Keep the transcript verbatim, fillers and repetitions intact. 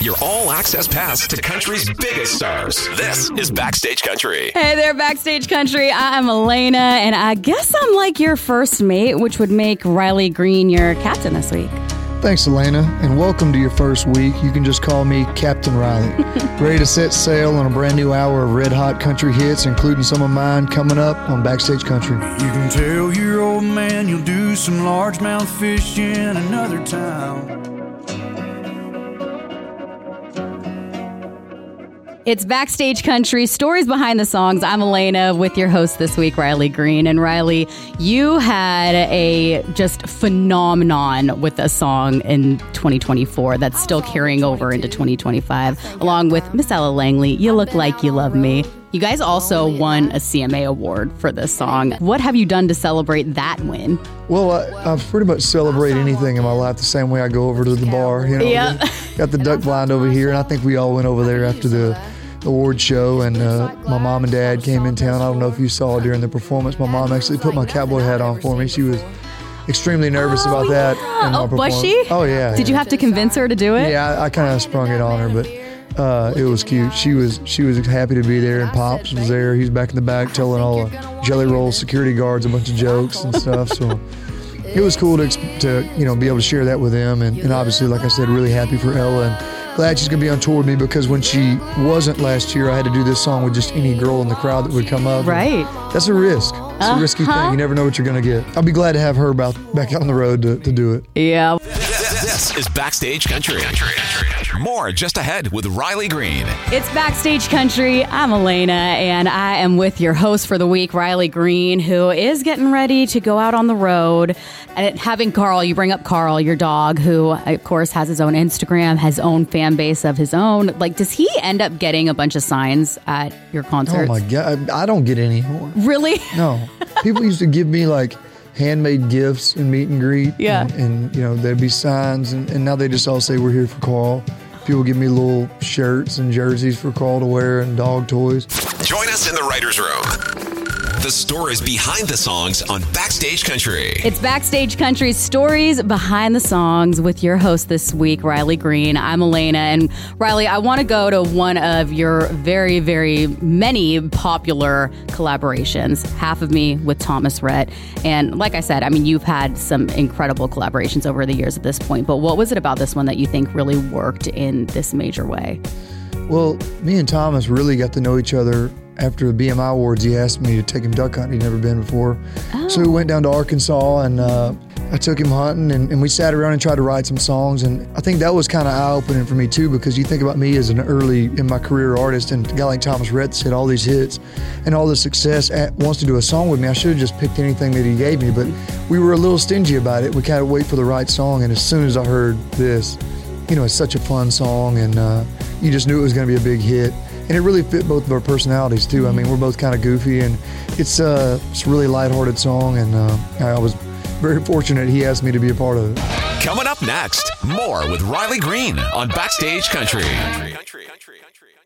your all-access pass to country's biggest stars. This is Backstage Country. Hey there, Backstage Country. I'm Elena, and I guess I'm like your first mate, which would make Riley Green your captain this week. Thanks, Elena, and welcome to your first week. You can just call me Captain Riley. Ready to set sail on a brand new hour of red-hot country hits, including some of mine coming up on Backstage Country. You can tell your old man you'll do some largemouth fishing another time. It's Backstage Country, stories behind the songs. I'm Elena with your host this week, Riley Green. And Riley, you had a just phenomenon with a song in twenty twenty-four that's still carrying over into twenty twenty-five, along with Miss Ella Langley, You Look Like You Love Me. You guys also won a C M A award for this song. What have you done to celebrate that win? Well, I, I pretty much celebrate anything in my life the same way I go over to the bar. You know, yeah. Got the duck blind over here, and I think we all went over there after the award show, and uh, my mom and dad came in town. I don't know if you saw during the performance. My mom actually put my cowboy hat on for me. She was extremely nervous oh, about that. Yeah. In my oh, was she? Oh, yeah. Did yeah. you have to convince her to do it? Yeah, I, I kind of sprung it on her, but uh, it was cute. She was she was happy to be there, and Pops was there. He's back in the back telling all the Jelly Roll security guards a bunch of jokes and stuff. So it was cool to, to you know, be able to share that with them. And, and obviously, like I said, really happy for Ella. And glad she's going to be on tour with me, because when she wasn't last year, I had to do this song with just any girl in the crowd that would come up. Right. That's a risk. It's uh-huh. a risky thing. You never know what you're going to get. I'll be glad to have her about, back out on the road to, to do it. Yeah. This is Backstage Country. Country, country, country. More just ahead with Riley Green. It's Backstage Country. I'm Elena, and I am with your host for the week, Riley Green, who is getting ready to go out on the road. And having Carl, you bring up Carl, your dog, who, of course, has his own Instagram, has his own fan base of his own. Like, does he end up getting a bunch of signs at your concerts? Oh, my God. I don't get any more. Really? No. People used to give me, like, handmade gifts and meet and greet. Yeah. And, and you know, there'd be signs, and, and now they just all say, we're here for Carl. People give me little shirts and jerseys for Carl to wear and dog toys. Join us in the writer's room. The stories behind the songs on Backstage Country. It's Backstage Country's stories behind the songs with your host this week, Riley Green. I'm Elena. And Riley, I want to go to one of your very, very many popular collaborations, Half of Me with Thomas Rhett. And like I said, I mean, you've had some incredible collaborations over the years at this point. But what was it about this one that you think really worked in this major way? Well, me and Thomas really got to know each other. After the B M I Awards, he asked me to take him duck hunting. He'd never been before. Oh. So we went down to Arkansas, and uh, I took him hunting, and, and we sat around and tried to write some songs. And I think that was kind of eye-opening for me, too, because you think about me as an early in my career artist, and a guy like Thomas Rhett had all these hits and all this success, at, wants to do a song with me. I should have just picked anything that he gave me, but we were a little stingy about it. We kind of wait for the right song, and as soon as I heard this, you know, it's such a fun song, and uh, you just knew it was going to be a big hit. And it really fit both of our personalities, too. I mean, we're both kind of goofy, and it's, uh, it's a really lighthearted song, and uh, I was very fortunate he asked me to be a part of it. Coming up next, more with Riley Green on Backstage Country. Country, country, country, country.